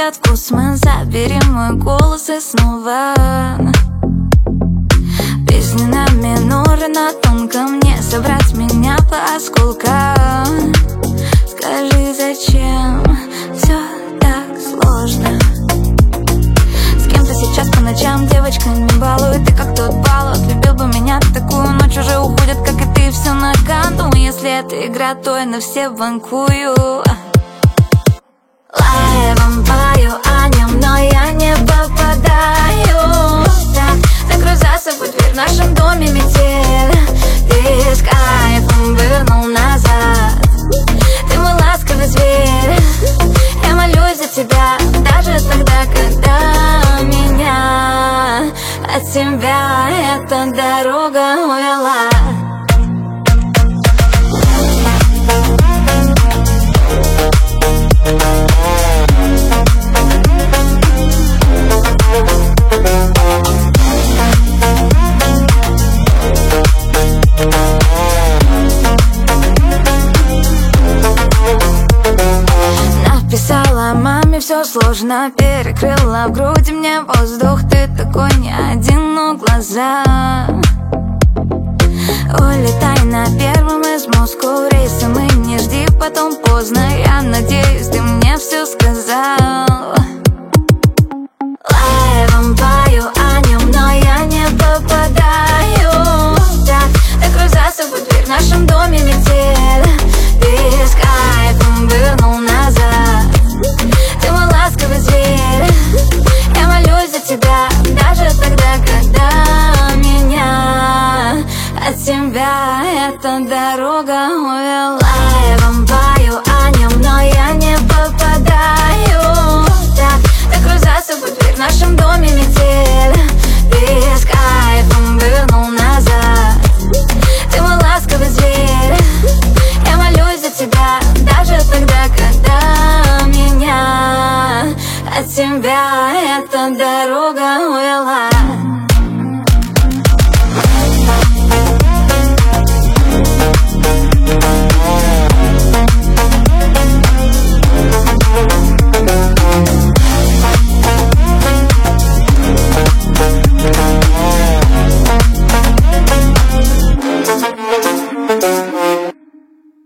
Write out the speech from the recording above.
этот космос, забери мой голос и снова. Песни на миноре, на тонком, не собрать меня по осколкам. Скажи, зачем все так сложно? С кем-то сейчас по ночам девочка не балует. Ты как тот баллот, любил бы меня такую ночь. Уже уходит, как и ты, все на канду. Если это игра, то я на все банкую. Лайвом пою о нем, но я не попадаю. Закрой за собой дверь, в нашем доме метель. Ты с кайфом вернул назад. Ты мой ласковый зверь. Я молюсь за тебя, даже тогда, когда меня от тебя эта дорога увела. Написала маме, все сложно, перекрыла в груди мне воздух. Ты такой не один, но глаза. Улетай на первом из Москвы рейсом и не жди, потом поздно. Я надеюсь, ты мне все сказал. Лайвом пою о нем, но я не попадаю. Закрой за собой дверь, в нашем доме метель. Ты с кайфом вернул назад. Ты мой ласковый зверь. Я молюсь за тебя, даже тогда, когда меня от тебя эта дорога увела. Лайвом пою о нем, но я не попадаю. Закрой за собой дверь, в нашем доме метель. Ты с кайфом вернул назад. Ты мой ласковый зверь. Я молюсь за тебя, даже тогда, когда меня от тебя эта дорога увела.